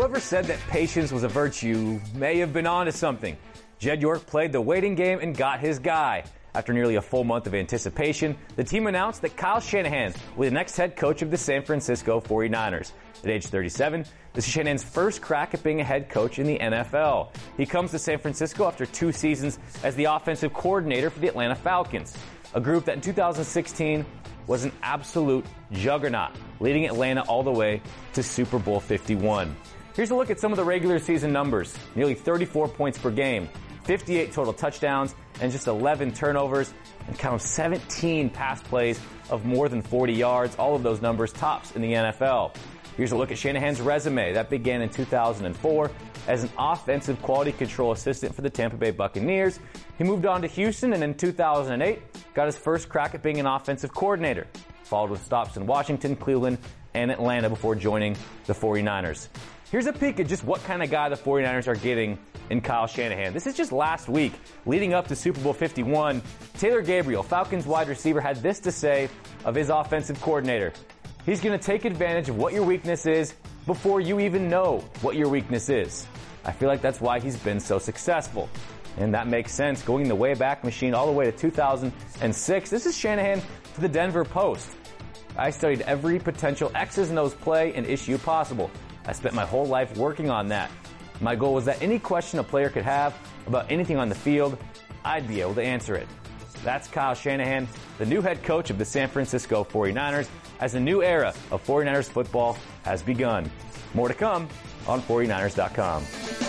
Whoever said that patience was a virtue may have been onto something. Jed York played the waiting game and got his guy. After nearly a full month of anticipation, the team announced that Kyle Shanahan will be the next head coach of the San Francisco 49ers. At age 37, this is Shanahan's first crack at being a head coach in the NFL. He comes to San Francisco after 2 seasons as the offensive coordinator for the Atlanta Falcons, a group that in 2016 was an absolute juggernaut, leading Atlanta all the way to Super Bowl 51. Here's a look at some of the regular season numbers. Nearly 34 points per game, 58 total touchdowns, and just 11 turnovers, and count 17 pass plays of more than 40 yards. All of those numbers tops in the NFL. Here's a look at Shanahan's resume. That began in 2004 as an offensive quality control assistant for the Tampa Bay Buccaneers. He moved on to Houston, and in 2008 got his first crack at being an offensive coordinator, followed with stops in Washington, Cleveland, and Atlanta before joining the 49ers. Here's a peek at just what kind of guy the 49ers are getting in Kyle Shanahan. This is just last week, leading up to Super Bowl 51. Taylor Gabriel, Falcons wide receiver, had this to say of his offensive coordinator. He's going to take advantage of what your weakness is before you even know what your weakness is. I feel like that's why he's been so successful. And that makes sense, going the Wayback Machine all the way to 2006. This is Shanahan for the Denver Post. I studied every potential X's and O's play and issue possible. I spent my whole life working on that. My goal was that any question a player could have about anything on the field, I'd be able to answer it. That's Kyle Shanahan, the new head coach of the San Francisco 49ers, as a new era of 49ers football has begun. More to come on 49ers.com.